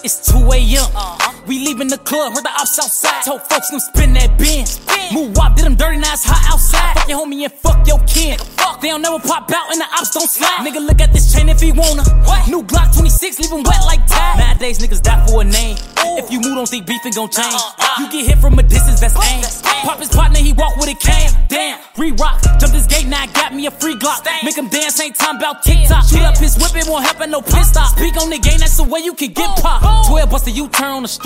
It's 2 a.m. We leaving the club, heard the ops outside. Told folks them spin that bin. Move up, did them dirty, now it's hot outside. Fuck your homie and fuck your kin. They don't never pop out and the ops don't slide. Nigga, look at this chain if he wanna. New Glock 26, leave him wet like Tide. Nowadays niggas die for a name. If you move, don't think beef ain't gon' change. You get hit from a distance, that's aim. Pop his partner, he walk with a cane. Damn, re-rock, jump this gate, now I got me a free Glock. Make him dance, ain't time about TikTok. Shoot up his whip, it won't happen, no pit stop. Speak on the game, that's the way you can get popped. 12 bust a U-turn on the street.